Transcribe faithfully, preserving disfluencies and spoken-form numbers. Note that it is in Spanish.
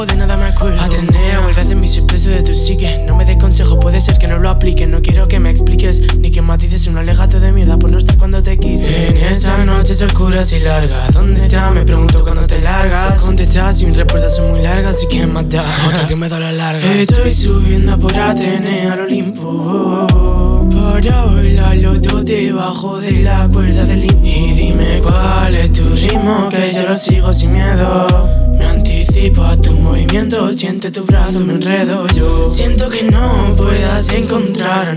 de nada me acuerdo. Ateneo, vuelve a hacer mi sorpreso de tu psique. No me des consejo, puede ser que no lo aplique. No quiero que me expliques, ni que matices un alegato de mierda por no estar cuando te quise. En esas noches oscuras y largas, ¿dónde estás? Me pregunto cuando te largas. Contestas y mis respuestas son muy largas, así que más da otra que me da la larga. Estoy subiendo por Ateneo al Olimpo para bailar los dos debajo de la cuerda del limbo. Y dime cuál es tu ritmo, que yo lo sigo sin miedo. Me anticipo a tus movimientos, siente tu brazo, me enredo yo. Siento que no puedas encontrar